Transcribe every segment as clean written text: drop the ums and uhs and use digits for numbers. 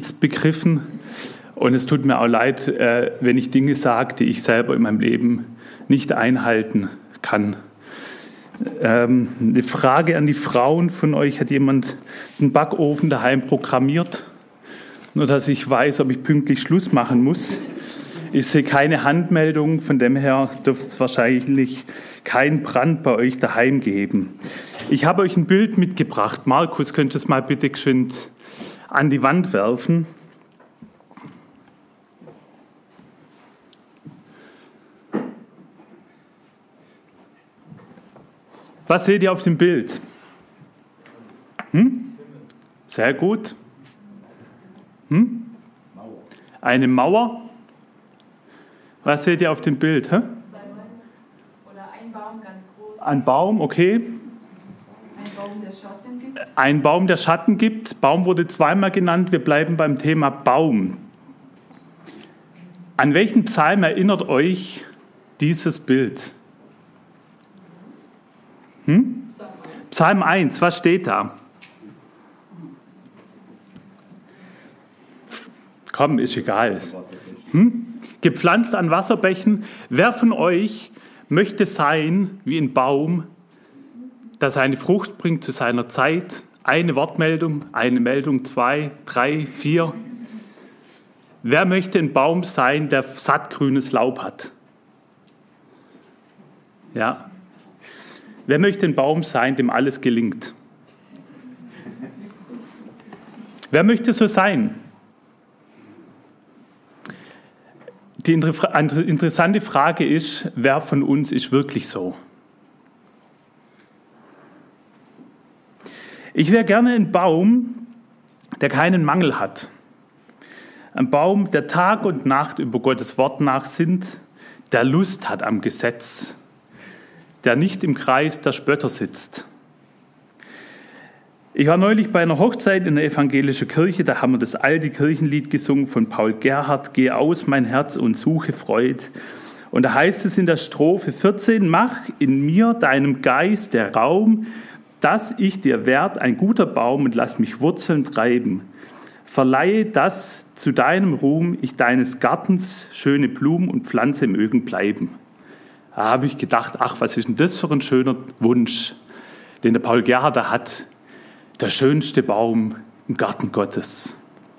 nicht begriffen. Und es tut mir auch leid, wenn ich Dinge sage, die ich selber in meinem Leben nicht einhalten kann. Eine Frage an die Frauen von euch. Hat jemand einen Backofen daheim programmiert? Nur, dass ich weiß, ob ich pünktlich Schluss machen muss. Ich sehe keine Handmeldung, von dem her dürfte es wahrscheinlich keinen Brand bei euch daheim geben. Ich habe euch ein Bild mitgebracht. Markus, könntest du es mal bitte geschwind an die Wand werfen? Was seht ihr auf dem Bild? Sehr gut. Eine Mauer. Was seht ihr auf dem Bild? Oder ein Baum ganz groß. Ein Baum, okay. Ein Baum, der Schatten gibt. Ein Baum, der Schatten gibt. Baum wurde zweimal genannt. Wir bleiben beim Thema Baum. An welchen Psalm erinnert euch dieses Bild? Psalm 1, was steht da? Komm, ist egal. Gepflanzt an Wasserbächen. Wer von euch möchte sein wie ein Baum, der seine Frucht bringt zu seiner Zeit? Eine Wortmeldung, eine Meldung, 2, 3, 4. Wer möchte ein Baum sein, der sattgrünes Laub hat? Ja. Wer möchte ein Baum sein, dem alles gelingt? Wer möchte so sein? Die interessante Frage ist, wer von uns ist wirklich so? Ich wäre gerne ein Baum, der keinen Mangel hat. Ein Baum, der Tag und Nacht über Gottes Wort nachsinnt, der Lust hat am Gesetz, der nicht im Kreis der Spötter sitzt. Ich war neulich bei einer Hochzeit in der evangelischen Kirche, da haben wir das alte Kirchenlied gesungen von Paul Gerhardt, Geh aus, mein Herz, und suche Freud. Und da heißt es in der Strophe 14, mach in mir, deinem Geist, der Raum, dass ich dir werd, ein guter Baum, und lass mich Wurzeln treiben. Verleihe, dass zu deinem Ruhm ich deines Gartens schöne Blumen und Pflanze mögen bleiben. Da habe ich gedacht, ach, was ist denn das für ein schöner Wunsch, den der Paul Gerhardt da hat. Der schönste Baum im Garten Gottes.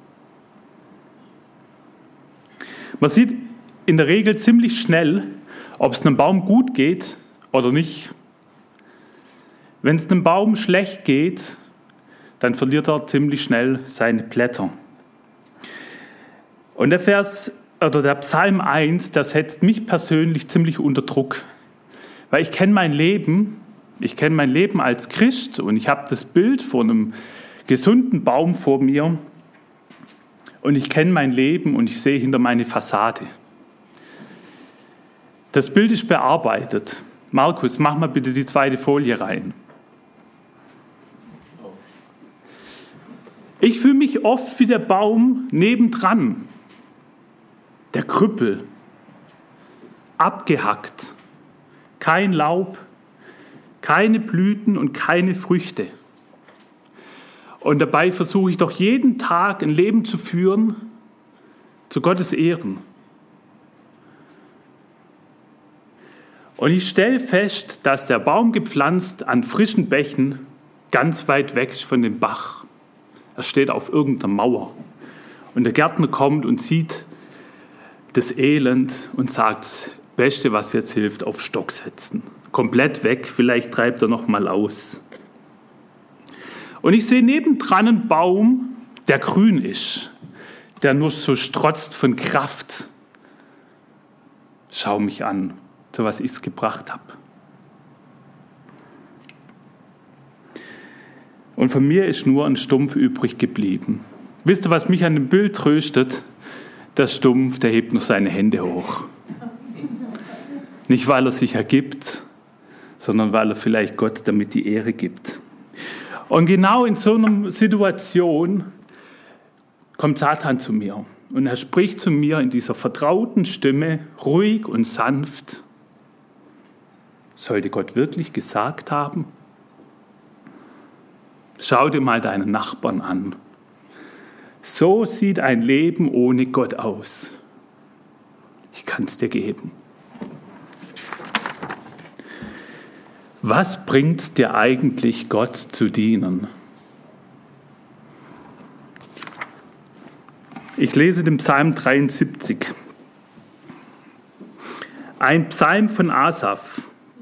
Man sieht in der Regel ziemlich schnell, ob es einem Baum gut geht oder nicht. Wenn es einem Baum schlecht geht, dann verliert er ziemlich schnell seine Blätter. Und der Psalm 1, der setzt mich persönlich ziemlich unter Druck. Weil ich kenne mein Leben als Christ und ich habe das Bild von einem gesunden Baum vor mir und ich kenne mein Leben und ich sehe hinter meine Fassade. Das Bild ist bearbeitet. Markus, mach mal bitte die zweite Folie rein. Ich fühle mich oft wie der Baum nebendran, der Krüppel, abgehackt, kein Laub, keine Blüten und keine Früchte. Und dabei versuche ich doch jeden Tag ein Leben zu führen, zu Gottes Ehren. Und ich stelle fest, dass der Baum gepflanzt an frischen Bächen ganz weit weg ist von dem Bach. Er steht auf irgendeiner Mauer. Und der Gärtner kommt und sieht das Elend und sagt, Beste, was jetzt hilft, auf Stock setzen. Komplett weg, vielleicht treibt er noch mal aus. Und ich sehe nebendran einen Baum, der grün ist, der nur so strotzt von Kraft. Schau mich an, zu was ich es gebracht habe. Und von mir ist nur ein Stumpf übrig geblieben. Wisst ihr, was mich an dem Bild tröstet? Der Stumpf, der hebt nur seine Hände hoch. Nicht, weil er sich ergibt, sondern weil er vielleicht Gott damit die Ehre gibt. Und genau in so einer Situation kommt Satan zu mir. Und er spricht zu mir in dieser vertrauten Stimme, ruhig und sanft. Sollte Gott wirklich gesagt haben? Schau dir mal deinen Nachbarn an. So sieht ein Leben ohne Gott aus. Ich kann es dir geben. Was bringt dir eigentlich, Gott zu dienen? Ich lese den Psalm 73. Ein Psalm von Asaf.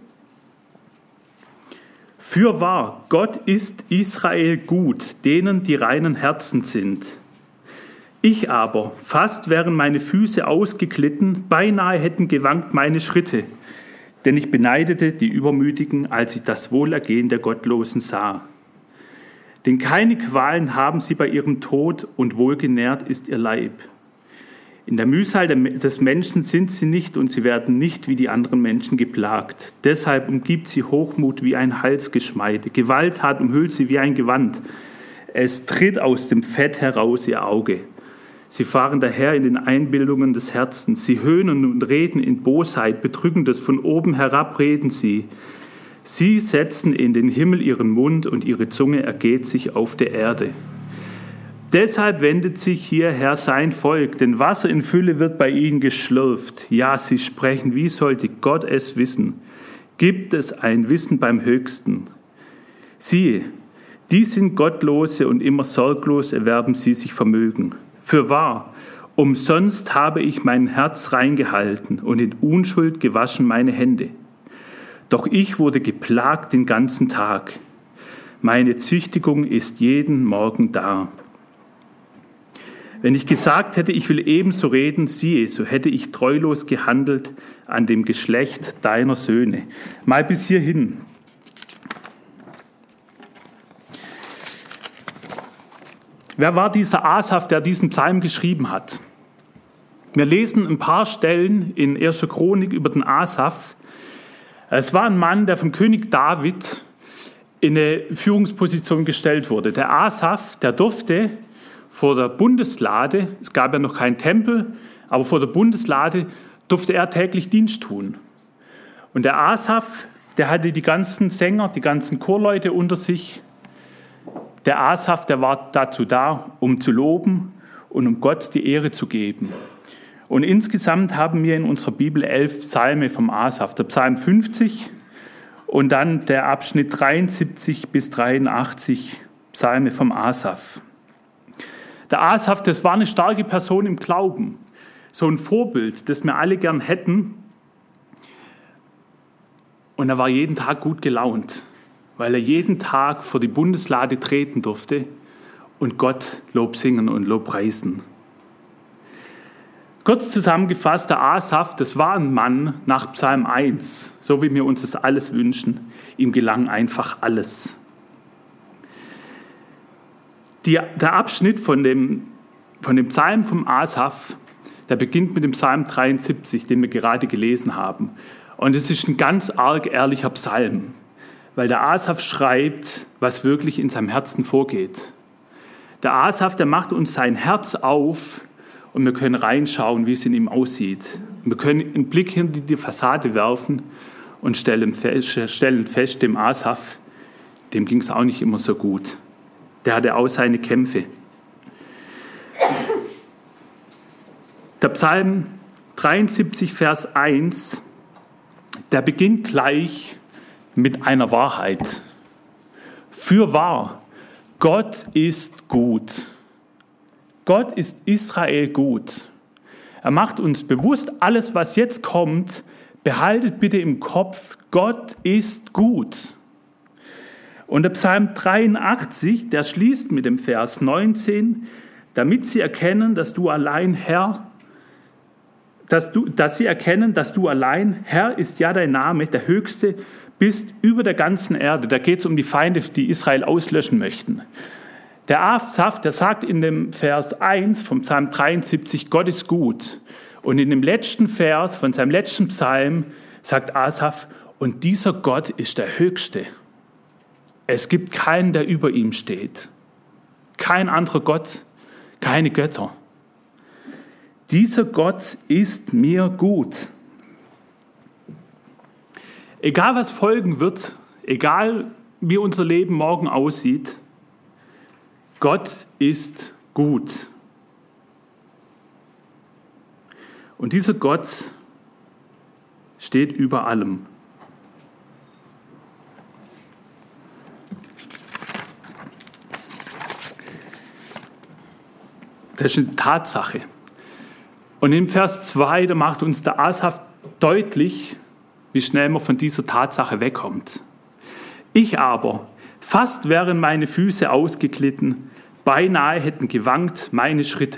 Fürwahr, Gott ist Israel gut, denen die reinen Herzen sind. Ich aber, fast wären meine Füße ausgeglitten, beinahe hätten gewankt meine Schritte, denn ich beneidete die Übermütigen, als ich das Wohlergehen der Gottlosen sah. Denn keine Qualen haben sie bei ihrem Tod und wohlgenährt ist ihr Leib. In der Mühsal des Menschen sind sie nicht und sie werden nicht wie die anderen Menschen geplagt. Deshalb umgibt sie Hochmut wie ein Halsgeschmeide. Gewalttat umhüllt sie wie ein Gewand. Es tritt aus dem Fett heraus ihr Auge. Sie fahren daher in den Einbildungen des Herzens. Sie höhnen und reden in Bosheit. Betrügendes von oben herab reden sie. Sie setzen in den Himmel ihren Mund und ihre Zunge ergeht sich auf der Erde. Deshalb wendet sich hierher sein Volk, denn Wasser in Fülle wird bei ihnen geschlürft. Ja, sie sprechen, wie sollte Gott es wissen? Gibt es ein Wissen beim Höchsten? Siehe, die sind Gottlose und immer sorglos erwerben sie sich Vermögen. Fürwahr, umsonst habe ich mein Herz reingehalten und in Unschuld gewaschen meine Hände. Doch ich wurde geplagt den ganzen Tag. Meine Züchtigung ist jeden Morgen da. Wenn ich gesagt hätte, ich will ebenso reden, siehe, so hätte ich treulos gehandelt an dem Geschlecht deiner Söhne. Mal bis hierhin. Wer war dieser Asaf, der diesen Psalm geschrieben hat? Wir lesen ein paar Stellen in 1. Chronik über den Asaf. Es war ein Mann, der vom König David in eine Führungsposition gestellt wurde. Der Asaf, der durfte vor der Bundeslade, es gab ja noch keinen Tempel, aber vor der Bundeslade durfte er täglich Dienst tun. Und der Asaf, der hatte die ganzen Sänger, die ganzen Chorleute unter sich. Der Asaf, der war dazu da, um zu loben und um Gott die Ehre zu geben. Und insgesamt haben wir in unserer Bibel 11 Psalme vom Asaf. Der Psalm 50 und dann der Abschnitt 73 bis 83 Psalme vom Asaf. Der Asaf, das war eine starke Person im Glauben. So ein Vorbild, das wir alle gern hätten. Und er war jeden Tag gut gelaunt, weil er jeden Tag vor die Bundeslade treten durfte und Gott Lob singen und Lob preisen. Kurz zusammengefasst, der Asaf, das war ein Mann nach Psalm 1, so wie wir uns das alles wünschen. Ihm gelang einfach alles. Der Abschnitt von dem Psalm vom Asaf, der beginnt mit dem Psalm 73, den wir gerade gelesen haben. Und es ist ein ganz arg ehrlicher Psalm, weil der Asaf schreibt, was wirklich in seinem Herzen vorgeht. Der Asaf, der macht uns sein Herz auf und wir können reinschauen, wie es in ihm aussieht. Wir können einen Blick hinter die Fassade werfen und stellen fest, dem Asaf, dem ging es auch nicht immer so gut. Der hatte auch seine Kämpfe. Der Psalm 73, Vers 1, der beginnt gleich mit einer Wahrheit. Fürwahr, Gott ist gut. Gott ist Israel gut. Er macht uns bewusst, alles, was jetzt kommt, behaltet bitte im Kopf, Gott ist gut. Und der Psalm 83, der schließt mit dem Vers 19, damit sie erkennen, dass du allein Herr, dass sie erkennen, dass du allein Herr ist ja dein Name, der Höchste bist über der ganzen Erde. Da geht es um die Feinde, die Israel auslöschen möchten. Der Asaf, der sagt in dem Vers 1 vom Psalm 73, Gott ist gut. Und in dem letzten Vers von seinem letzten Psalm sagt Asaf, und dieser Gott ist der Höchste. Es gibt keinen, der über ihm steht. Kein anderer Gott, keine Götter. Dieser Gott ist mir gut. Egal was folgen wird, egal wie unser Leben morgen aussieht, Gott ist gut Und dieser Gott steht über allem. Das ist eine Tatsache. Und in Vers 2, da macht uns der Asaf deutlich, wie schnell man von dieser Tatsache wegkommt. Ich aber, fast wären meine Füße ausgeglitten, beinahe hätten gewankt meine Schritte.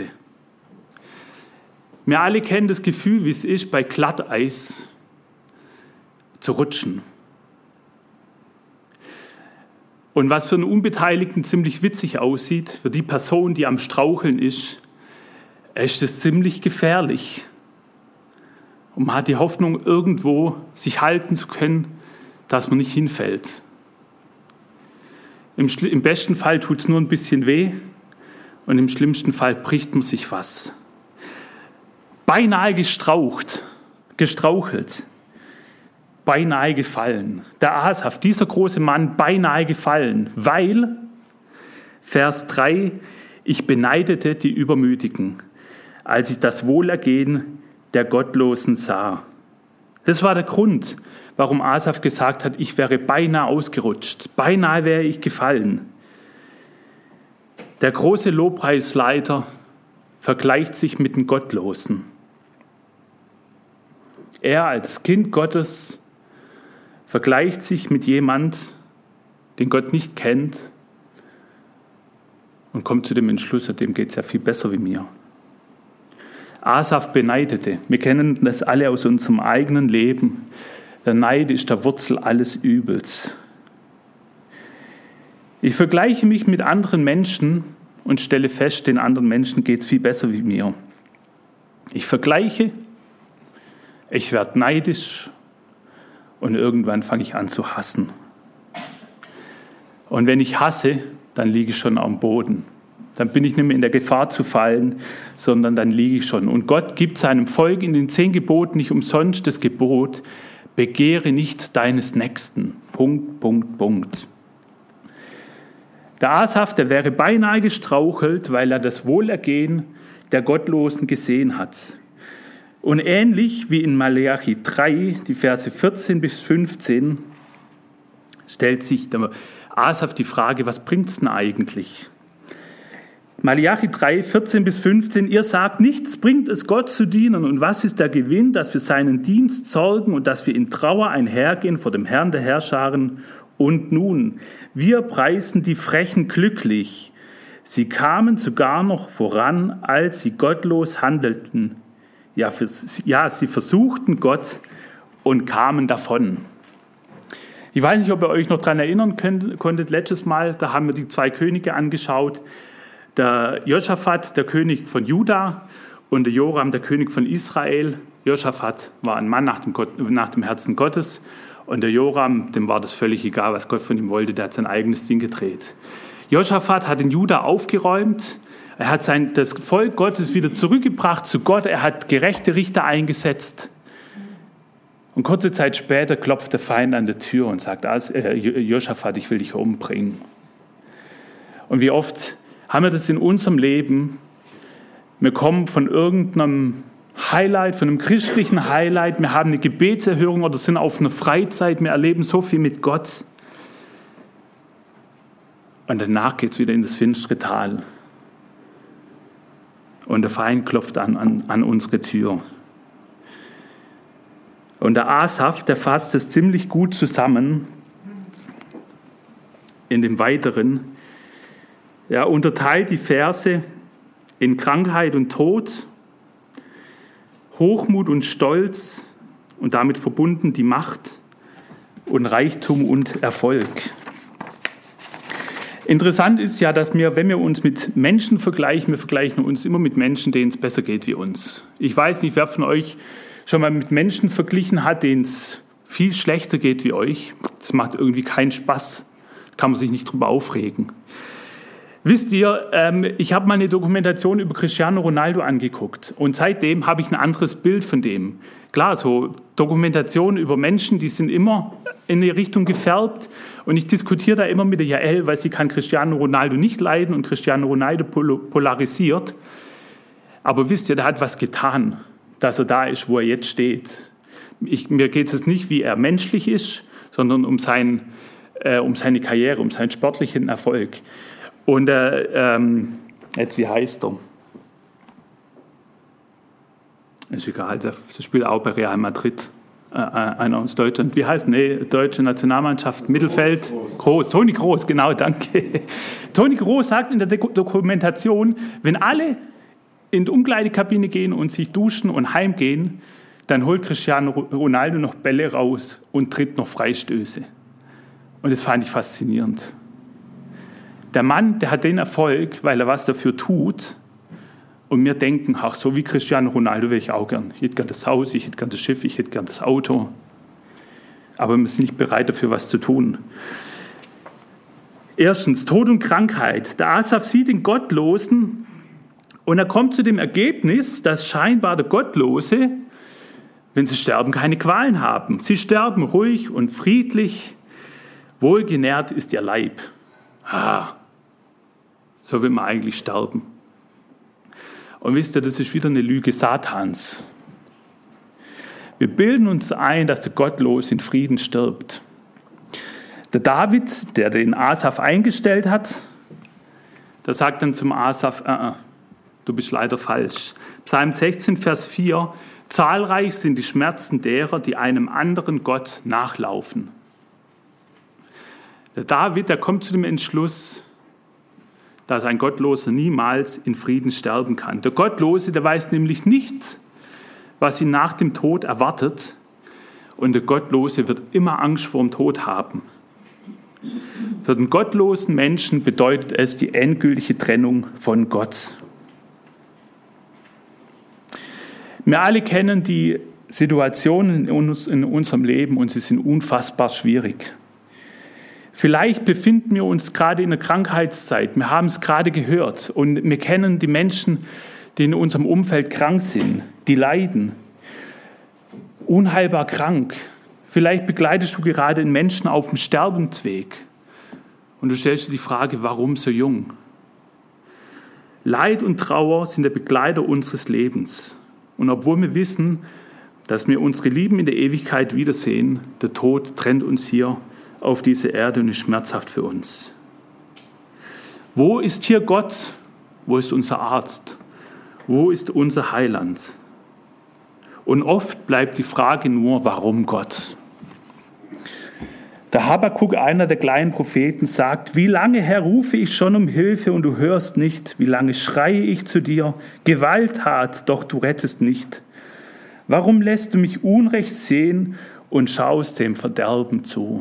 Wir alle kennen das Gefühl, wie es ist, bei Glatteis zu rutschen. Und was für einen Unbeteiligten ziemlich witzig aussieht, für die Person, die am Straucheln ist es ziemlich gefährlich. Und man hat die Hoffnung, irgendwo sich halten zu können, dass man nicht hinfällt. Im besten Fall tut es nur ein bisschen weh und im schlimmsten Fall bricht man sich was. Beinahe gestrauchelt, beinahe gefallen. Der Asaf, dieser große Mann, beinahe gefallen, weil, Vers 3, ich beneidete die Übermütigen, als ich das Wohlergehen der Gottlosen sah. Das war der Grund, warum Asaf gesagt hat, ich wäre beinahe ausgerutscht, beinahe wäre ich gefallen. Der große Lobpreisleiter vergleicht sich mit den Gottlosen. Er als Kind Gottes vergleicht sich mit jemand, den Gott nicht kennt und kommt zu dem Entschluss, dem geht es ja viel besser wie mir. Asaf beneidete. Wir kennen das alle aus unserem eigenen Leben. Der Neid ist der Wurzel alles Übels. Ich vergleiche mich mit anderen Menschen und stelle fest, den anderen Menschen geht es viel besser wie mir. Ich vergleiche, ich werde neidisch und irgendwann fange ich an zu hassen. Und wenn ich hasse, dann liege ich schon am Boden. Dann bin ich nicht mehr in der Gefahr zu fallen, sondern dann liege ich schon. Und Gott gibt seinem Volk in den 10 Geboten nicht umsonst das Gebot, begehre nicht deines Nächsten. Punkt, Punkt, Punkt. Der Asaf, der wäre beinahe gestrauchelt, weil er das Wohlergehen der Gottlosen gesehen hat. Und ähnlich wie in Malachi 3, die Verse 14 bis 15, stellt sich der Asaf die Frage, was bringt es denn eigentlich? Malachi 3, 14 bis 15, ihr sagt, nichts bringt es Gott zu dienen. Und was ist der Gewinn, dass wir seinen Dienst sorgen und dass wir in Trauer einhergehen vor dem Herrn der Herrscharen? Und nun, wir preisen die Frechen glücklich. Sie kamen sogar noch voran, als sie gottlos handelten. Ja, sie versuchten Gott und kamen davon. Ich weiß nicht, ob ihr euch noch daran erinnern konntet, letztes Mal, da haben wir die 2 Könige angeschaut. Der Josaphat, der König von Juda, und der Joram, der König von Israel. Josaphat war ein Mann nach dem Herzen Gottes, und der Joram, dem war das völlig egal, was Gott von ihm wollte, der hat sein eigenes Ding gedreht. Josaphat hat in Juda aufgeräumt, er hat das Volk Gottes wieder zurückgebracht zu Gott, er hat gerechte Richter eingesetzt. Und kurze Zeit später klopft der Feind an der Tür und sagt, Josaphat, ich will dich umbringen. Und wie oft haben wir das in unserem Leben? Wir kommen von irgendeinem Highlight, von einem christlichen Highlight, wir haben eine Gebetserhörung oder sind auf einer Freizeit, wir erleben so viel mit Gott. Und danach geht es wieder in das finstere Tal. Und der Feind klopft an unsere Tür. Und der Asaf, der fasst es ziemlich gut zusammen in dem Weiteren. Er unterteilt die Verse in Krankheit und Tod, Hochmut und Stolz und damit verbunden die Macht und Reichtum und Erfolg. Interessant ist ja, dass wenn wir uns mit Menschen vergleichen, wir vergleichen uns immer mit Menschen, denen es besser geht wie uns. Ich weiß nicht, wer von euch schon mal mit Menschen verglichen hat, denen es viel schlechter geht wie euch. Das macht irgendwie keinen Spaß, kann man sich nicht drüber aufregen. Wisst ihr, ich habe mal eine Dokumentation über Cristiano Ronaldo angeguckt und seitdem habe ich ein anderes Bild von dem. Klar, so Dokumentationen über Menschen, die sind immer in eine Richtung gefärbt und ich diskutiere da immer mit der Jael, weil sie kann Cristiano Ronaldo nicht leiden und Cristiano Ronaldo polarisiert. Aber wisst ihr, der hat was getan. dass er da ist, wo er jetzt steht. Mir geht es nicht, wie er menschlich ist, sondern um seine Karriere, um seinen sportlichen Erfolg. Und jetzt, wie heißt er? Ist egal, der spielt auch bei Real Madrid. Einer aus Deutschland. Wie heißt? Deutsche Nationalmannschaft, Mittelfeld. Groß. Toni Kroos, genau, danke. Toni Kroos sagt in der Dokumentation, wenn alle in die Umkleidekabine gehen und sich duschen und heimgehen, dann holt Cristiano Ronaldo noch Bälle raus und tritt noch Freistöße. Und das fand ich faszinierend. Der Mann, der hat den Erfolg, weil er was dafür tut. Und wir denken, ach, so wie Cristiano Ronaldo wäre ich auch gern. Ich hätte gern das Haus, ich hätte gern das Schiff, ich hätte gern das Auto. Aber wir sind nicht bereit, dafür was zu tun. Erstens, Tod und Krankheit. Der Asaf sieht den Gottlosen und er kommt zu dem Ergebnis, dass scheinbar der Gottlose, wenn sie sterben, keine Qualen haben. Sie sterben ruhig und friedlich. Wohlgenährt ist ihr Leib. So will man eigentlich sterben. Und wisst ihr, das ist wieder eine Lüge Satans. Wir bilden uns ein, dass der Gottlose in Frieden stirbt. Der David, der den Asaf eingestellt hat, der sagt dann zum Asaf, du bist leider falsch. Psalm 16, Vers 4, zahlreich sind die Schmerzen derer, die einem anderen Gott nachlaufen. Der David, der kommt zu dem Entschluss, dass ein Gottloser niemals in Frieden sterben kann. Der Gottlose, der weiß nämlich nicht, was ihn nach dem Tod erwartet. Und der Gottlose wird immer Angst vor dem Tod haben. Für den gottlosen Menschen bedeutet es die endgültige Trennung von Gott. Wir alle kennen die Situationen in unserem Leben und sie sind unfassbar schwierig. Vielleicht befinden wir uns gerade in der Krankheitszeit. Wir haben es gerade gehört. Und wir kennen die Menschen, die in unserem Umfeld krank sind, die leiden. Unheilbar krank. Vielleicht begleitest du gerade einen Menschen auf dem Sterbensweg. Und du stellst dir die Frage, warum so jung? Leid und Trauer sind der Begleiter unseres Lebens. Und obwohl wir wissen, dass wir unsere Lieben in der Ewigkeit wiedersehen, der Tod trennt uns hier auf diese Erde und ist schmerzhaft für uns. Wo ist hier Gott? Wo ist unser Arzt? Wo ist unser Heiland? Und oft bleibt die Frage nur, warum Gott? Der Habakuk, einer der kleinen Propheten, sagt, wie lange, Herr, rufe ich schon um Hilfe und du hörst nicht? Wie lange schreie ich zu dir? Gewalttat, doch du rettest nicht. Warum lässt du mich Unrecht sehen und schaust dem Verderben zu?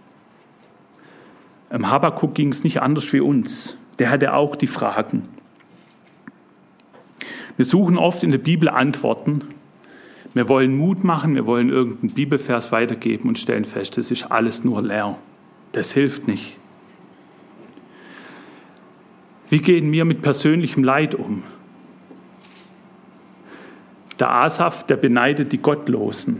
Habakuk ging es nicht anders wie uns. Der hatte auch die Fragen. Wir suchen oft in der Bibel Antworten. Wir wollen Mut machen, wir wollen irgendeinen Bibelvers weitergeben und stellen fest, das ist alles nur leer. Das hilft nicht. Wie gehen wir mit persönlichem Leid um? Der Asaf, der beneidet die Gottlosen.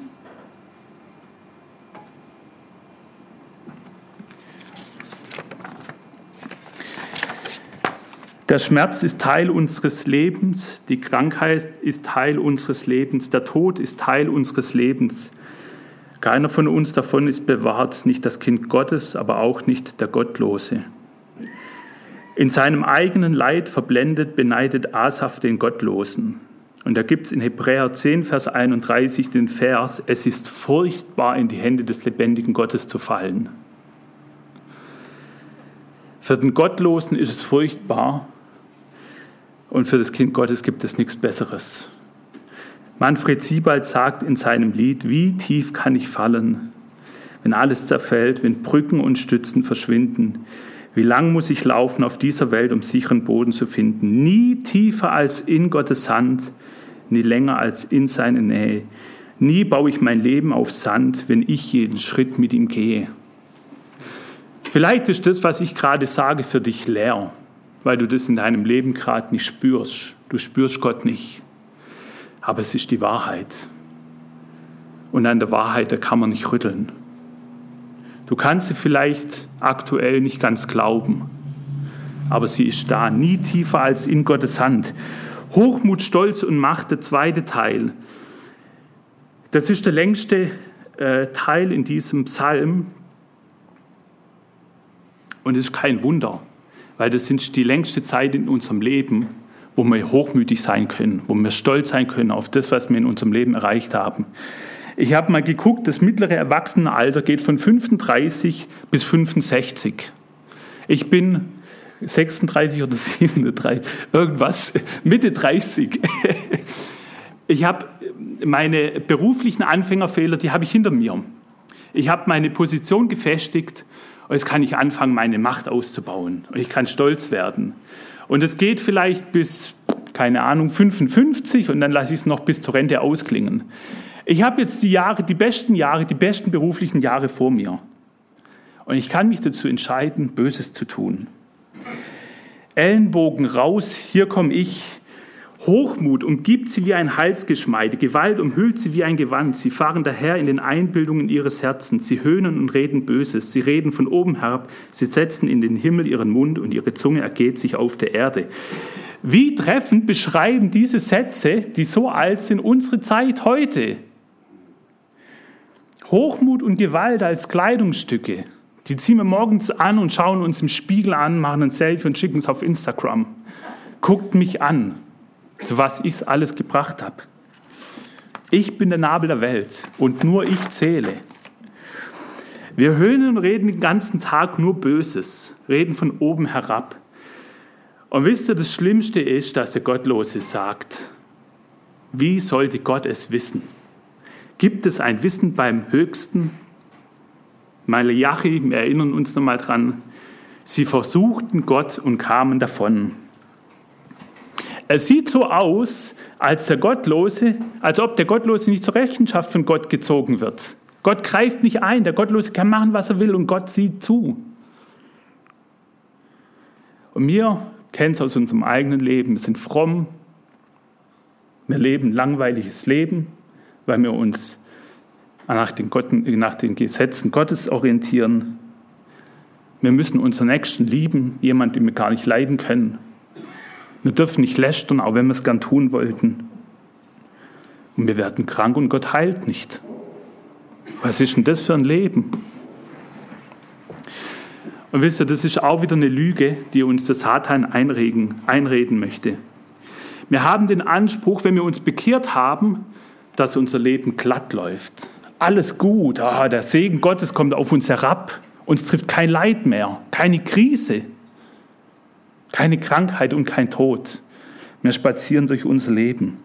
Der Schmerz ist Teil unseres Lebens, die Krankheit ist Teil unseres Lebens, der Tod ist Teil unseres Lebens. Keiner von uns davon ist bewahrt, nicht das Kind Gottes, aber auch nicht der Gottlose. In seinem eigenen Leid verblendet, beneidet Asaf den Gottlosen. Und da gibt es in Hebräer 10, Vers 31 den Vers, es ist furchtbar, in die Hände des lebendigen Gottes zu fallen. Für den Gottlosen ist es furchtbar, und für das Kind Gottes gibt es nichts Besseres. Manfred Siebald sagt in seinem Lied, wie tief kann ich fallen, wenn alles zerfällt, wenn Brücken und Stützen verschwinden. Wie lang muss ich laufen auf dieser Welt, um sicheren Boden zu finden? Nie tiefer als in Gottes Hand, nie länger als in seine Nähe. Nie baue ich mein Leben auf Sand, wenn ich jeden Schritt mit ihm gehe. Vielleicht ist das, was ich gerade sage, für dich leer, weil du das in deinem Leben gerade nicht spürst. Du spürst Gott nicht. Aber es ist die Wahrheit. Und an der Wahrheit, da kann man nicht rütteln. Du kannst sie vielleicht aktuell nicht ganz glauben, aber sie ist da, nie tiefer als in Gottes Hand. Hochmut, Stolz und Macht, der zweite Teil. Das ist der längste Teil in diesem Psalm. Und es ist kein Wunder, weil das ist die längste Zeit in unserem Leben, wo wir hochmütig sein können, wo wir stolz sein können auf das, was wir in unserem Leben erreicht haben. Ich habe mal geguckt, das mittlere Erwachsenenalter geht von 35 bis 65. Ich bin 36 oder 37, irgendwas, Mitte 30. Ich habe meine beruflichen Anfängerfehler, die habe ich hinter mir. Ich habe meine Position gefestigt und jetzt kann ich anfangen, meine Macht auszubauen. Und ich kann stolz werden. Und es geht vielleicht bis, keine Ahnung, 55 und dann lasse ich es noch bis zur Rente ausklingen. Ich habe jetzt die besten beruflichen Jahre vor mir. Und ich kann mich dazu entscheiden, Böses zu tun. Ellenbogen raus, hier komme ich. Hochmut umgibt sie wie ein Halsgeschmeide, Gewalt umhüllt sie wie ein Gewand. Sie fahren daher in den Einbildungen ihres Herzens. Sie höhnen und reden Böses. Sie reden von oben herab. Sie setzen in den Himmel ihren Mund und ihre Zunge ergeht sich auf der Erde. Wie treffend beschreiben diese Sätze, die so alt sind, unsere Zeit heute? Hochmut und Gewalt als Kleidungsstücke. Die ziehen wir morgens an und schauen uns im Spiegel an, machen ein Selfie und schicken es auf Instagram. Guckt mich an, zu was ich es alles gebracht habe. Ich bin der Nabel der Welt und nur ich zähle. Wir hören und reden den ganzen Tag nur Böses, reden von oben herab. Und wisst ihr, das Schlimmste ist, dass der Gottlose sagt, wie sollte Gott es wissen? Gibt es ein Wissen beim Höchsten? Malachi, wir erinnern uns nochmal dran, sie versuchten Gott und kamen davon. Es sieht so aus, als ob der Gottlose nicht zur Rechenschaft von Gott gezogen wird. Gott greift nicht ein, der Gottlose kann machen, was er will und Gott sieht zu. Und wir kennen es aus unserem eigenen Leben, wir sind fromm, wir leben ein langweiliges Leben, weil wir uns nach den Gesetzen Gottes orientieren. Wir müssen unseren Nächsten lieben, jemanden, den wir gar nicht leiden können. Wir dürfen nicht lästern, auch wenn wir es gern tun wollten. Und wir werden krank und Gott heilt nicht. Was ist denn das für ein Leben? Und wisst ihr, das ist auch wieder eine Lüge, die uns der Satan einreden möchte. Wir haben den Anspruch, wenn wir uns bekehrt haben, dass unser Leben glatt läuft. Alles gut, der Segen Gottes kommt auf uns herab. Uns trifft kein Leid mehr, keine Krise, keine Krankheit und kein Tod. Wir spazieren durch unser Leben.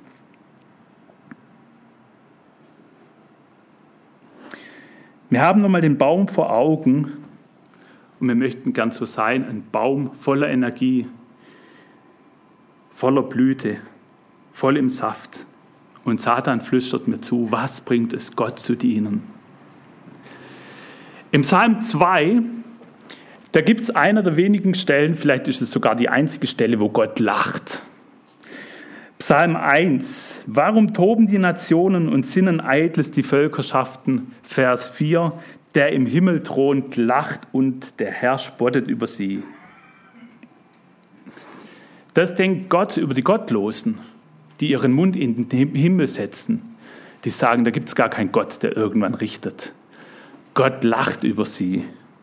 Wir haben nochmal den Baum vor Augen und wir möchten gern so sein, ein Baum voller Energie, voller Blüte, voll im Saft. Und Satan flüstert mir zu, was bringt es, Gott zu dienen? Im Psalm 2, da gibt es einer der wenigen Stellen, vielleicht ist es sogar die einzige Stelle, wo Gott lacht. Psalm 1, warum toben die Nationen und sinnen eitles die Völkerschaften? Vers 4, der im Himmel thront, lacht und der Herr spottet über sie. Das denkt Gott über die Gottlosen, die ihren Mund in den Himmel setzen. Die sagen, da gibt es gar keinen Gott, der irgendwann richtet. Gott lacht über sie.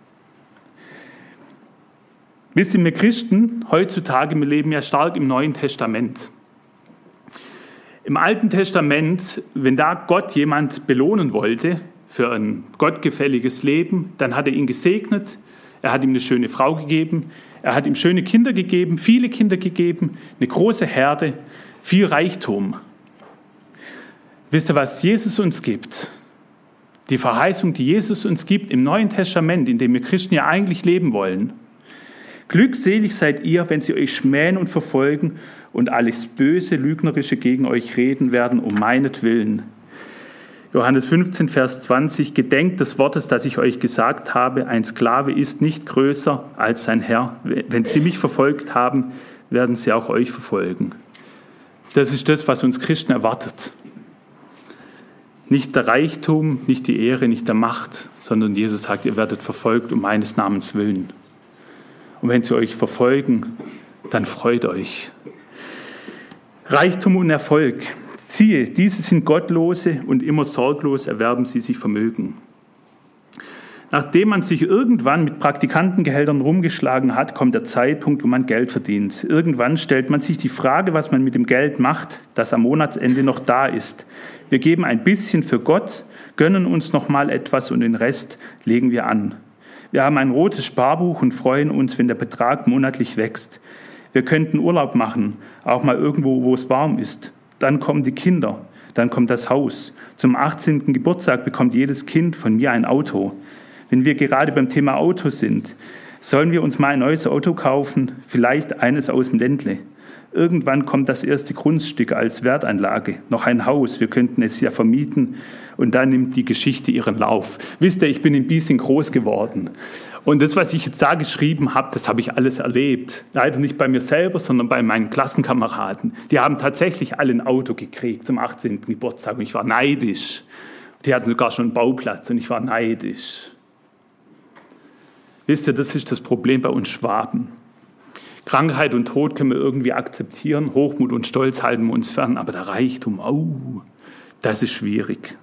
Wisst ihr, wir Christen heutzutage, wir leben ja stark im Neuen Testament. Im Alten Testament, wenn da Gott jemand belohnen wollte für ein gottgefälliges Leben, dann hat er ihn gesegnet, er hat ihm eine schöne Frau gegeben, er hat ihm schöne Kinder gegeben, viele Kinder gegeben, eine große Herde, viel Reichtum. Wisst ihr, was Jesus uns gibt? Die Verheißung, die Jesus uns gibt im Neuen Testament, in dem wir Christen ja eigentlich leben wollen. Glückselig seid ihr, wenn sie euch schmähen und verfolgen und alles Böse, Lügnerische gegen euch reden werden, um meinetwillen. Johannes 15, Vers 20, gedenkt des Wortes, das ich euch gesagt habe, ein Sklave ist nicht größer als sein Herr. Wenn sie mich verfolgt haben, werden sie auch euch verfolgen. Das ist das, was uns Christen erwartet. Nicht der Reichtum, nicht die Ehre, nicht der Macht, sondern Jesus sagt, ihr werdet verfolgt um meines Namens willen. Und wenn sie euch verfolgen, dann freut euch. Reichtum und Erfolg. Siehe, diese sind Gottlose und immer sorglos erwerben sie sich Vermögen. Nachdem man sich irgendwann mit Praktikantengehältern rumgeschlagen hat, kommt der Zeitpunkt, wo man Geld verdient. Irgendwann stellt man sich die Frage, was man mit dem Geld macht, das am Monatsende noch da ist. Wir geben ein bisschen für Gott, gönnen uns noch mal etwas und den Rest legen wir an. Wir haben ein rotes Sparbuch und freuen uns, wenn der Betrag monatlich wächst. Wir könnten Urlaub machen, auch mal irgendwo, wo es warm ist. Dann kommen die Kinder, dann kommt das Haus. Zum 18. Geburtstag bekommt jedes Kind von mir ein Auto. Wenn wir gerade beim Thema Auto sind, sollen wir uns mal ein neues Auto kaufen, vielleicht eines aus dem Ländle. Irgendwann kommt das erste Grundstück als Wertanlage, noch ein Haus, wir könnten es ja vermieten und dann nimmt die Geschichte ihren Lauf. Wisst ihr, ich bin in Biesing groß geworden und das, was ich jetzt da geschrieben habe, das habe ich alles erlebt. Leider nicht bei mir selber, sondern bei meinen Klassenkameraden. Die haben tatsächlich alle ein Auto gekriegt zum 18. Geburtstag und ich war neidisch. Die hatten sogar schon einen Bauplatz und ich war neidisch. Wisst ihr, das ist das Problem bei uns Schwaben. Krankheit und Tod können wir irgendwie akzeptieren, Hochmut und Stolz halten wir uns fern, aber der Reichtum, das ist schwierig.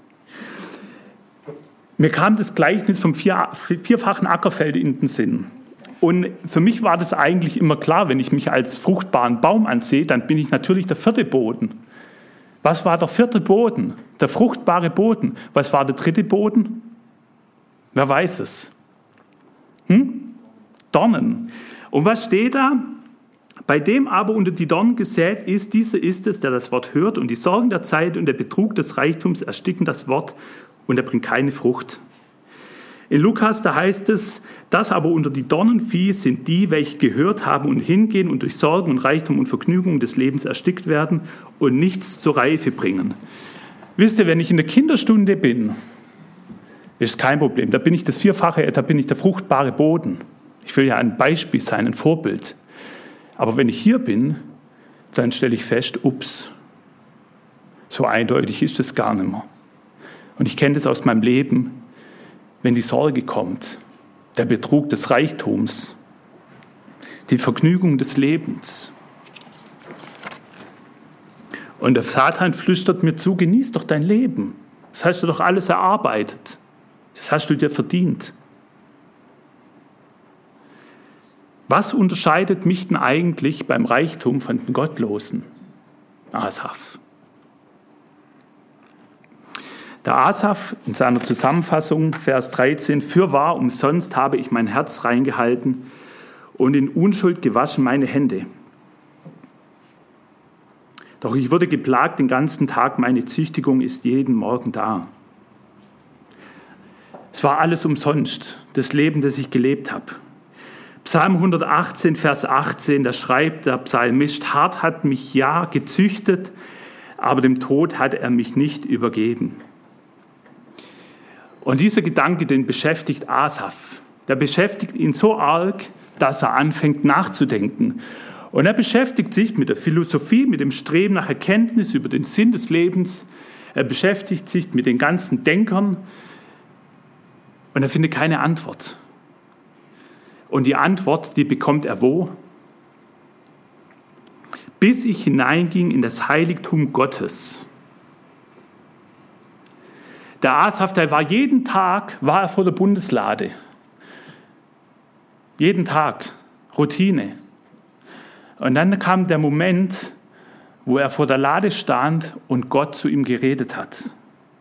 Mir kam das Gleichnis vom vierfachen Ackerfeld in den Sinn. Und für mich war das eigentlich immer klar, wenn ich mich als fruchtbaren Baum ansehe, dann bin ich natürlich der 4. Boden. Was war der 4. Boden? Der fruchtbare Boden. Was war der 3. Boden? Wer weiß es? Dornen. Und was steht da? Bei dem aber unter die Dornen gesät ist, dieser ist es, der das Wort hört, und die Sorgen der Zeit und der Betrug des Reichtums ersticken das Wort, und er bringt keine Frucht. In Lukas, da heißt es, das aber unter die Dornen fiel, sind die, welche gehört haben und hingehen und durch Sorgen und Reichtum und Vergnügungen des Lebens erstickt werden und nichts zur Reife bringen. Wisst ihr, wenn ich in der Kinderstunde bin, ist kein Problem. Da bin ich das Vierfache, da bin ich der fruchtbare Boden. Ich will ja ein Beispiel sein, ein Vorbild. Aber wenn ich hier bin, dann stelle ich fest, ups, so eindeutig ist es gar nicht mehr. Und ich kenne das aus meinem Leben, wenn die Sorge kommt, der Betrug des Reichtums, die Vergnügung des Lebens. Und der Satan flüstert mir zu, genieß doch dein Leben. Das hast du doch alles erarbeitet. Das hast du dir verdient. Was unterscheidet mich denn eigentlich beim Reichtum von den Gottlosen? Asaf. Der Asaf in seiner Zusammenfassung, Vers 13, fürwahr umsonst habe ich mein Herz reingehalten und in Unschuld gewaschen meine Hände. Doch ich wurde geplagt den ganzen Tag, meine Züchtigung ist jeden Morgen da. Es war alles umsonst, das Leben, das ich gelebt habe. Psalm 118, Vers 18, da schreibt der Psalmist, hart hat mich ja gezüchtet, aber dem Tod hat er mich nicht übergeben. Und dieser Gedanke, den beschäftigt Asaf. Der beschäftigt ihn so arg, dass er anfängt nachzudenken. Und er beschäftigt sich mit der Philosophie, mit dem Streben nach Erkenntnis über den Sinn des Lebens. Er beschäftigt sich mit den ganzen Denkern und er findet keine Antwort. Und die Antwort, die bekommt er wo? Bis ich hineinging in das Heiligtum Gottes. Der Asaf, der war jeden Tag vor der Bundeslade. Jeden Tag, Routine. Und dann kam der Moment, wo er vor der Lade stand und Gott zu ihm geredet hat.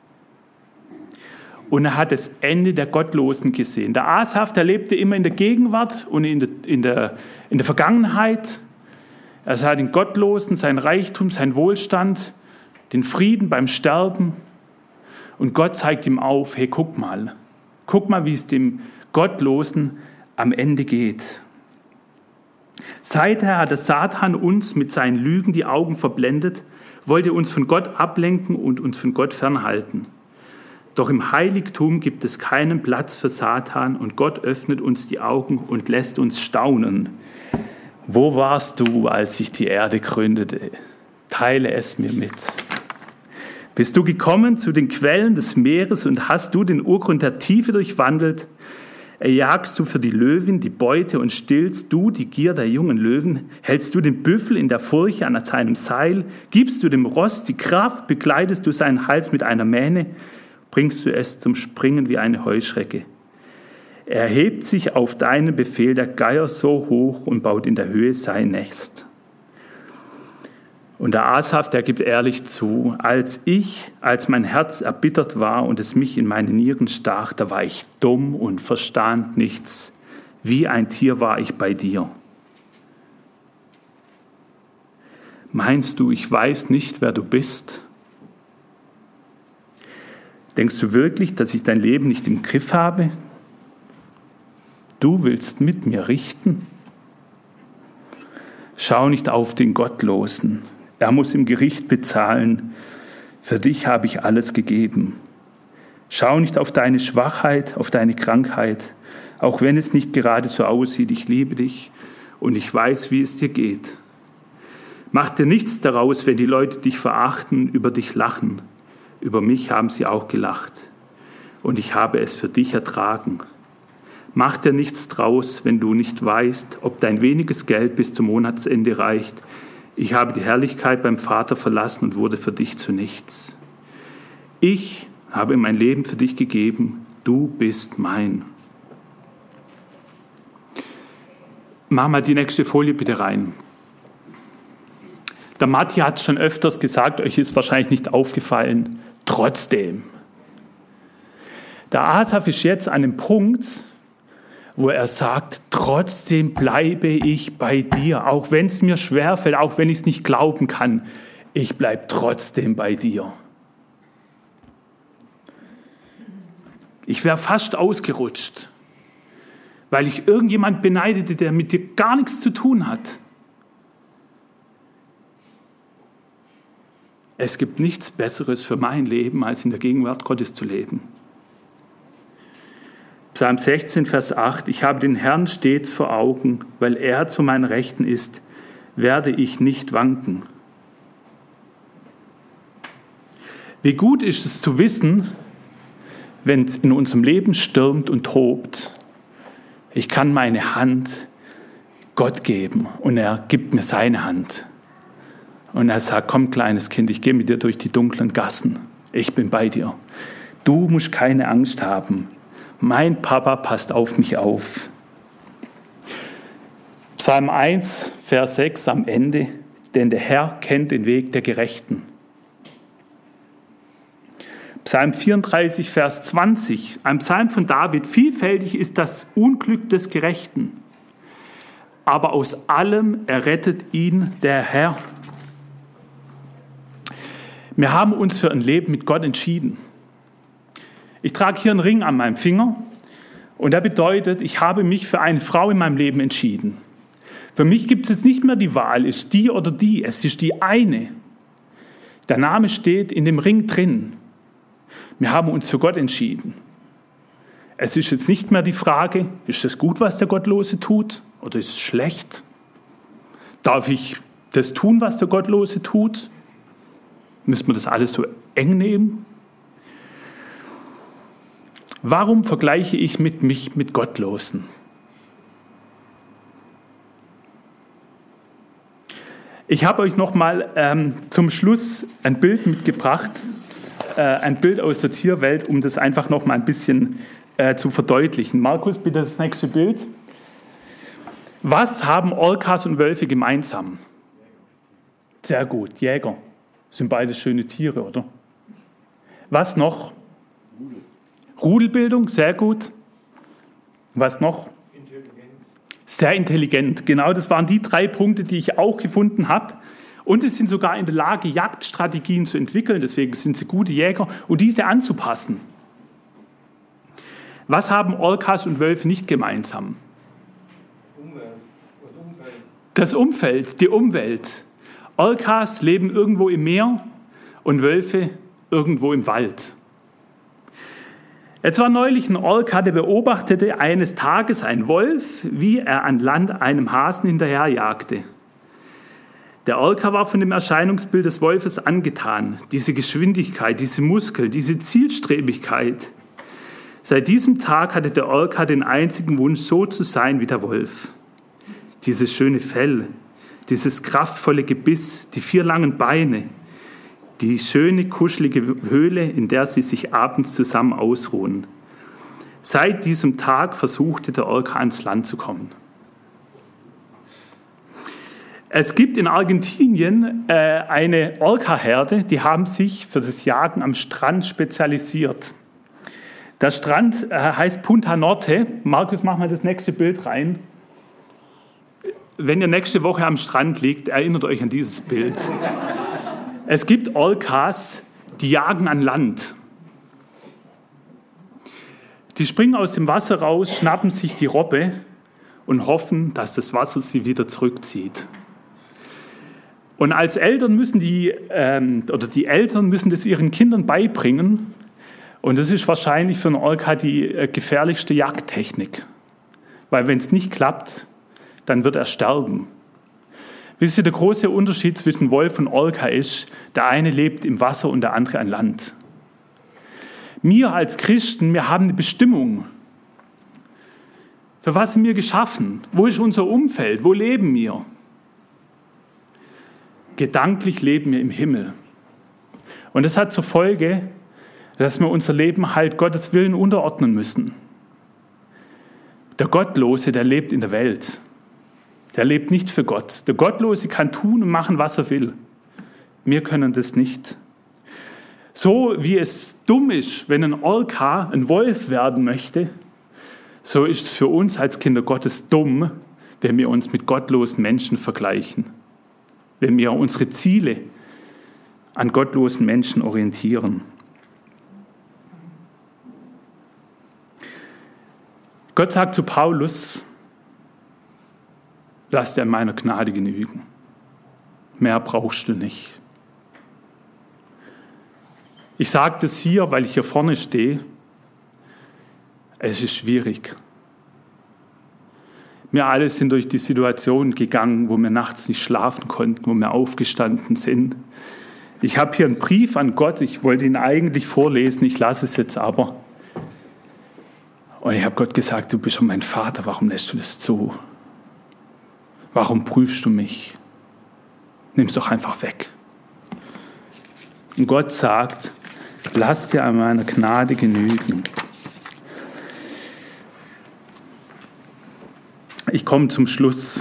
Und er hat das Ende der Gottlosen gesehen. Der Asaf, der lebte immer in der Gegenwart und in der Vergangenheit. Er sah den Gottlosen, sein Reichtum, sein Wohlstand, den Frieden beim Sterben. Und Gott zeigt ihm auf, hey, guck mal, wie es dem Gottlosen am Ende geht. Seither hat der Satan uns mit seinen Lügen die Augen verblendet, wollte uns von Gott ablenken und uns von Gott fernhalten. Doch im Heiligtum gibt es keinen Platz für Satan und Gott öffnet uns die Augen und lässt uns staunen. Wo warst du, als sich die Erde gründete? Teile es mir mit. Bist du gekommen zu den Quellen des Meeres und hast du den Urgrund der Tiefe durchwandelt? Erjagst du für die Löwin die Beute und stillst du die Gier der jungen Löwen? Hältst du den Büffel in der Furche an seinem Seil? Gibst du dem Ross die Kraft? Bekleidest du seinen Hals mit einer Mähne? Bringst du es zum Springen wie eine Heuschrecke? Er hebt sich auf deinen Befehl der Geier so hoch und baut in der Höhe sein Nest. Und der Asaf, der gibt ehrlich zu, als mein Herz erbittert war und es mich in meine Nieren stach, da war ich dumm und verstand nichts. Wie ein Tier war ich bei dir. Meinst du, ich weiß nicht, wer du bist? Denkst du wirklich, dass ich dein Leben nicht im Griff habe? Du willst mit mir richten? Schau nicht auf den Gottlosen. Er muss im Gericht bezahlen. Für dich habe ich alles gegeben. Schau nicht auf deine Schwachheit, auf deine Krankheit, auch wenn es nicht gerade so aussieht. Ich liebe dich und ich weiß, wie es dir geht. Mach dir nichts daraus, wenn die Leute dich verachten, über dich lachen. Über mich haben sie auch gelacht und ich habe es für dich ertragen. Mach dir nichts draus, wenn du nicht weißt, ob dein weniges Geld bis zum Monatsende reicht. Ich habe die Herrlichkeit beim Vater verlassen und wurde für dich zu nichts. Ich habe mein Leben für dich gegeben, du bist mein. Mach mal die nächste Folie bitte rein. Der Matti hat es schon öfters gesagt, euch ist wahrscheinlich nicht aufgefallen, trotzdem. Der Asaf ist jetzt an dem Punkt, wo er sagt, trotzdem bleibe ich bei dir, auch wenn es mir schwerfällt, auch wenn ich es nicht glauben kann, ich bleibe trotzdem bei dir. Ich wäre fast ausgerutscht, weil ich irgendjemand beneidete, der mit dir gar nichts zu tun hat. Es gibt nichts Besseres für mein Leben, als in der Gegenwart Gottes zu leben. Psalm 16, Vers 8, ich habe den Herrn stets vor Augen, weil er zu meiner Rechten ist, werde ich nicht wanken. Wie gut ist es zu wissen, wenn es in unserem Leben stürmt und tobt, ich kann meine Hand Gott geben und er gibt mir seine Hand. Und er sagt, komm kleines Kind, ich gehe mit dir durch die dunklen Gassen. Ich bin bei dir. Du musst keine Angst haben. Mein Papa passt auf mich auf. Psalm 1, Vers 6 am Ende. Denn der Herr kennt den Weg der Gerechten. Psalm 34, Vers 20. Ein Psalm von David. Vielfältig ist das Unglück des Gerechten. Aber aus allem errettet ihn der Herr. Wir haben uns für ein Leben mit Gott entschieden. Ich trage hier einen Ring an meinem Finger und der bedeutet, ich habe mich für eine Frau in meinem Leben entschieden. Für mich gibt es jetzt nicht mehr die Wahl, ist die oder die, es ist die eine. Der Name steht in dem Ring drin. Wir haben uns für Gott entschieden. Es ist jetzt nicht mehr die Frage, ist es gut, was der Gottlose tut oder ist es schlecht? Darf ich das tun, was der Gottlose tut? Müssen wir das alles so eng nehmen? Warum vergleiche ich mich mit Gottlosen? Ich habe euch noch mal zum Schluss ein Bild mitgebracht, ein Bild aus der Tierwelt, um das einfach noch mal ein bisschen zu verdeutlichen. Markus, bitte das nächste Bild. Was haben Orcas und Wölfe gemeinsam? Sehr gut, Jäger. Sind beide schöne Tiere, oder? Was noch? Rudelbildung, sehr gut. Was noch? Intelligent. Sehr intelligent, genau, das waren die 3 Punkte, die ich auch gefunden habe. Und sie sind sogar in der Lage, Jagdstrategien zu entwickeln, deswegen sind sie gute Jäger und diese anzupassen. Was haben Orcas und Wölfe nicht gemeinsam? Das Umfeld, die Umwelt. Orcas leben irgendwo im Meer und Wölfe irgendwo im Wald. Es war neulich ein Orca, der beobachtete eines Tages einen Wolf, wie er an Land einem Hasen hinterherjagte. Der Orca war von dem Erscheinungsbild des Wolfes angetan. Diese Geschwindigkeit, diese Muskeln, diese Zielstrebigkeit. Seit diesem Tag hatte der Orca den einzigen Wunsch, so zu sein wie der Wolf. Dieses schöne Fell, dieses kraftvolle Gebiss, die 4 langen Beine, die schöne, kuschelige Höhle, in der sie sich abends zusammen ausruhen. Seit diesem Tag versuchte der Orca ans Land zu kommen. Es gibt in Argentinien eine Orca-Herde, die haben sich für das Jagen am Strand spezialisiert. Der Strand heißt Punta Norte. Markus, mach mal das nächste Bild rein. Wenn ihr nächste Woche am Strand liegt, erinnert euch an dieses Bild. Es gibt Orcas, die jagen an Land. Die springen aus dem Wasser raus, schnappen sich die Robbe und hoffen, dass das Wasser sie wieder zurückzieht. Und als Eltern müssen die Eltern müssen das ihren Kindern beibringen. Und das ist wahrscheinlich für einen Orca die gefährlichste Jagdtechnik. Weil wenn es nicht klappt, dann wird er sterben. Wisst ihr, der große Unterschied zwischen Wolf und Orca ist, der eine lebt im Wasser und der andere an Land. Wir als Christen, wir haben eine Bestimmung. Für was sind wir geschaffen? Wo ist unser Umfeld? Wo leben wir? Gedanklich leben wir im Himmel. Und das hat zur Folge, dass wir unser Leben halt Gottes Willen unterordnen müssen. Der Gottlose, der lebt in der Welt. Der lebt nicht für Gott. Der Gottlose kann tun und machen, was er will. Wir können das nicht. So wie es dumm ist, wenn ein Orca ein Wolf werden möchte, so ist es für uns als Kinder Gottes dumm, wenn wir uns mit gottlosen Menschen vergleichen. Wenn wir unsere Ziele an gottlosen Menschen orientieren. Gott sagt zu Paulus, lass dir an meiner Gnade genügen. Mehr brauchst du nicht. Ich sage das hier, weil ich hier vorne stehe. Es ist schwierig. Wir alle sind durch die Situation gegangen, wo wir nachts nicht schlafen konnten, wo wir aufgestanden sind. Ich habe hier einen Brief an Gott, ich wollte ihn eigentlich vorlesen, ich lasse es jetzt aber. Und ich habe Gott gesagt, du bist schon mein Vater, warum lässt du das zu? Warum prüfst du mich? Nimm es doch einfach weg. Und Gott sagt, lass dir an meiner Gnade genügen. Ich komme zum Schluss.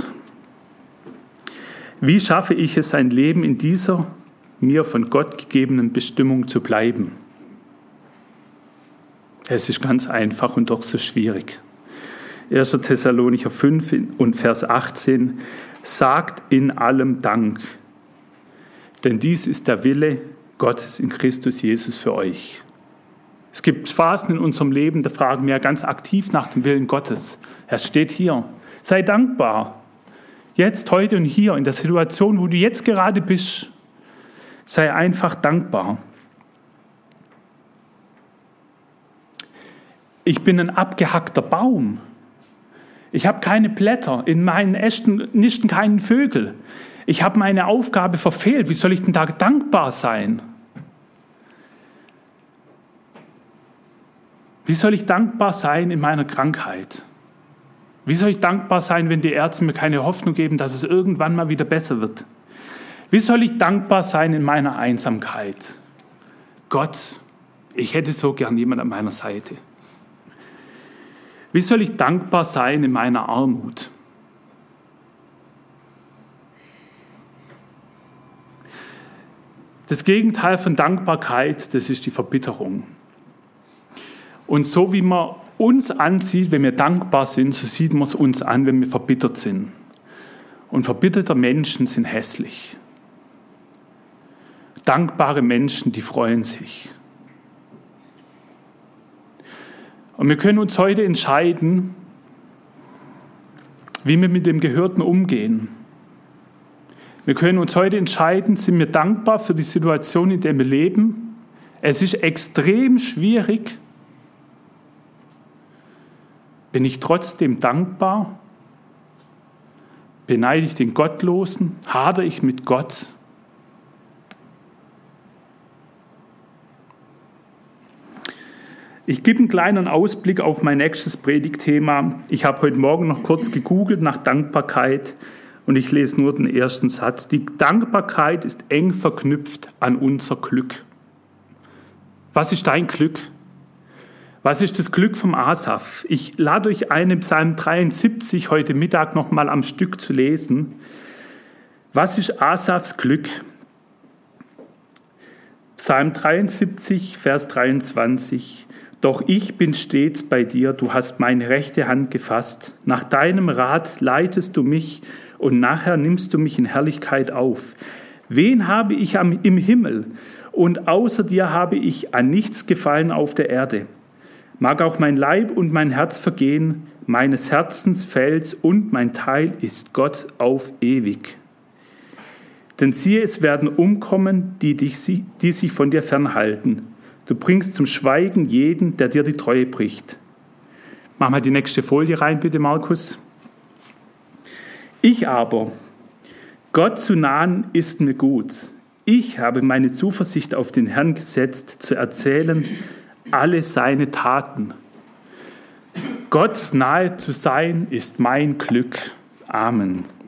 Wie schaffe ich es, ein Leben in dieser mir von Gott gegebenen Bestimmung zu bleiben? Es ist ganz einfach und doch so schwierig. 1. Thessalonicher 5 und Vers 18 sagt in allem Dank, denn dies ist der Wille Gottes in Christus Jesus für euch. Es gibt Phasen in unserem Leben, da fragen wir ganz aktiv nach dem Willen Gottes. Er steht hier. Sei dankbar. Jetzt, heute und hier, in der Situation, wo du jetzt gerade bist, sei einfach dankbar. Ich bin ein abgehackter Baum. Ich habe keine Blätter. In meinen Ästen nisten keine Vögel. Ich habe meine Aufgabe verfehlt. Wie soll ich denn da dankbar sein? Wie soll ich dankbar sein in meiner Krankheit? Wie soll ich dankbar sein, wenn die Ärzte mir keine Hoffnung geben, dass es irgendwann mal wieder besser wird? Wie soll ich dankbar sein in meiner Einsamkeit? Gott, ich hätte so gern jemand an meiner Seite. Wie soll ich dankbar sein in meiner Armut? Das Gegenteil von Dankbarkeit, das ist die Verbitterung. Und so wie man uns ansieht, wenn wir dankbar sind, so sieht man es uns an, wenn wir verbittert sind. Und verbitterte Menschen sind hässlich. Dankbare Menschen, die freuen sich. Und wir können uns heute entscheiden, wie wir mit dem Gehörten umgehen. Wir können uns heute entscheiden, sind wir dankbar für die Situation, in der wir leben. Es ist extrem schwierig. Bin ich trotzdem dankbar? Beneide ich den Gottlosen? Hadere ich mit Gott? Ich gebe einen kleinen Ausblick auf mein nächstes Predigtthema. Ich habe heute Morgen noch kurz gegoogelt nach Dankbarkeit und ich lese nur den ersten Satz. Die Dankbarkeit ist eng verknüpft an unser Glück. Was ist dein Glück? Was ist das Glück vom Asaf? Ich lade euch ein, im Psalm 73 heute Mittag noch mal am Stück zu lesen. Was ist Asafs Glück? Psalm 73, Vers 23. Doch ich bin stets bei dir, du hast meine rechte Hand gefasst. Nach deinem Rat leitest du mich und nachher nimmst du mich in Herrlichkeit auf. Wen habe ich im Himmel? Und außer dir habe ich an nichts gefallen auf der Erde. Mag auch mein Leib und mein Herz vergehen, meines Herzens Fels und mein Teil ist Gott auf ewig. Denn siehe, es werden umkommen, die sich von dir fernhalten. Du bringst zum Schweigen jeden, der dir die Treue bricht. Mach mal die nächste Folie rein, bitte, Markus. Ich aber, Gott zu nahen ist mir gut. Ich habe meine Zuversicht auf den Herrn gesetzt, zu erzählen alle seine Taten. Gott nahe zu sein, ist mein Glück. Amen.